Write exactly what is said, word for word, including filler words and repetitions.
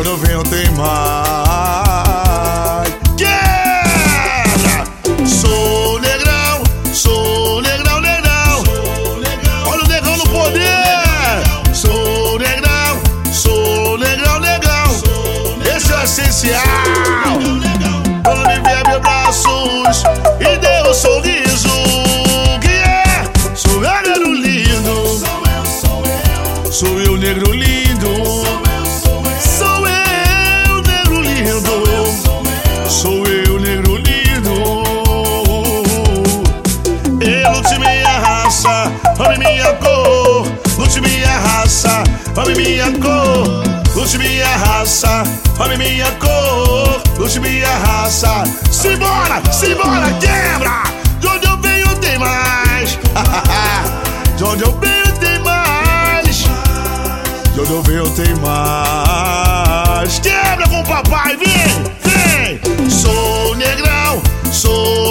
onde eu venho tem mais. Quebra! Sou negrão, sou negrão, negrão. Olha o negão no poder. Sou negrão, sou negrão, negrão. Esse é o essencial. Quando me vê meus braços e dê um sorriso, que é? Sou eu, negro lindo. Sou eu, negro lindo. Sou eu, negro lindo. Sou eu, negro lindo. Eu lute minha raça, ame minha cor. Lute minha raça, ame minha cor. Lute minha raça, ame minha cor. Lute minha raça. Simbora, simbora, quebra! De onde eu venho tem mais. De onde eu venho tem mais. De onde eu venho tem mais. Quebra com o papai, vem, vem. Sou negrão, sou